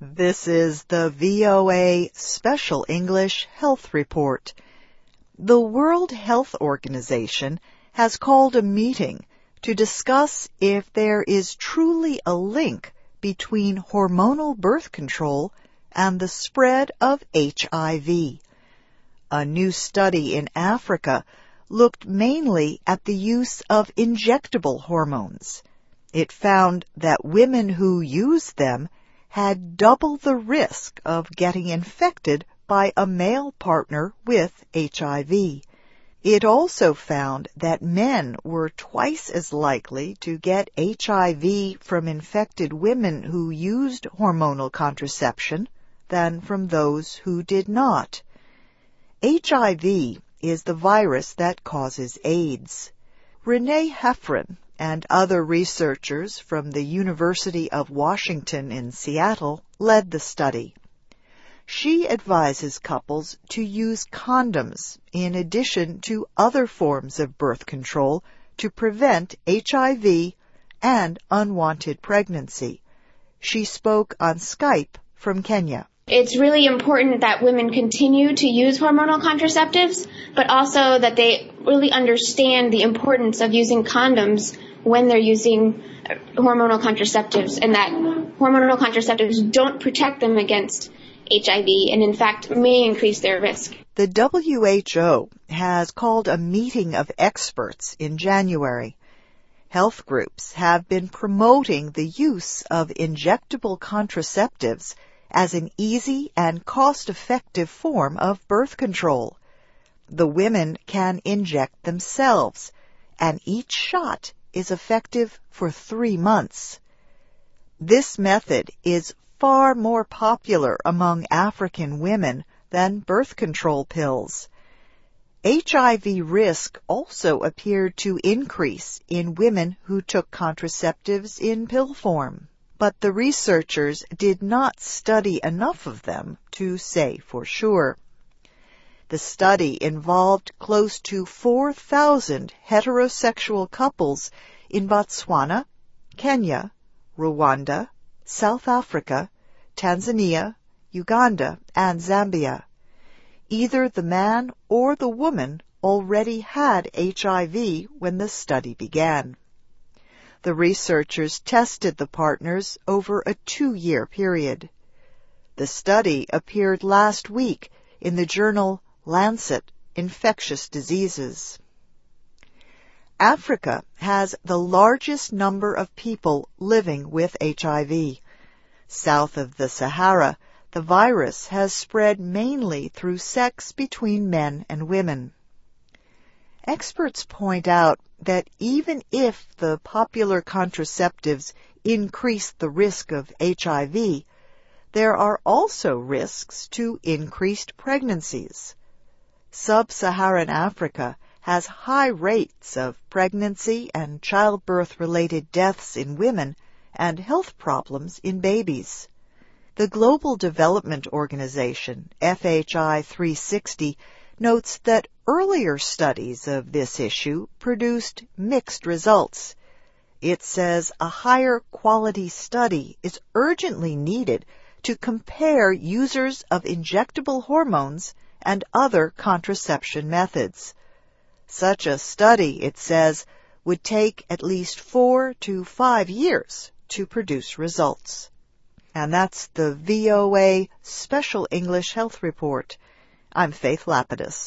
This is the VOA Special English Health Report. The World Health Organization has called a meeting to discuss if there is truly a link between hormonal birth control and the spread of HIV. A new study in Africa looked mainly at the use of injectable hormones. It found that women who used them had double the risk of getting infected by a male partner with HIV. It also found that men were twice as likely to get HIV from infected women who used hormonal contraception than from those who did not. HIV is the virus that causes AIDS. Renee Heffron and other researchers from the University of Washington in Seattle led the study. She advises couples to use condoms in addition to other forms of birth control to prevent HIV and unwanted pregnancy. She spoke on Skype from Kenya. It's really important that women continue to use hormonal contraceptives, but also that they really understand the importance of using condoms when they're using hormonal contraceptives, and that hormonal contraceptives don't protect them against HIV and, in fact, may increase their risk. The WHO has called a meeting of experts in January. Health groups have been promoting the use of injectable contraceptives as an easy and cost-effective form of birth control. The women can inject themselves, and each shot is effective for 3 months. This method is far more popular among African women than birth control pills. HIV risk also appeared to increase in women who took contraceptives in pill form, but the researchers did not study enough of them to say for sure. The study involved close to 4,000 heterosexual couples in Botswana, Kenya, Rwanda, South Africa, Tanzania, Uganda, and Zambia. Either the man or the woman already had HIV when the study began. The researchers tested the partners over a 2-year period. The study appeared last week in the journal Lancet Infectious Diseases. Africa has the largest number of people living with HIV. South of the Sahara, the virus has spread mainly through sex between men and women. Experts point out that even if the popular contraceptives increase the risk of HIV, there are also risks to increased pregnancies. Sub-Saharan Africa has high rates of pregnancy and childbirth-related deaths in women and health problems in babies. The Global Development Organization, FHI 360, notes that earlier studies of this issue produced mixed results. It says a higher quality study is urgently needed to compare users of injectable hormones and other contraception methods. Such a study, it says, would take at least 4 to 5 years to produce results. And that's the VOA Special English Health Report. I'm Faith Lapidus.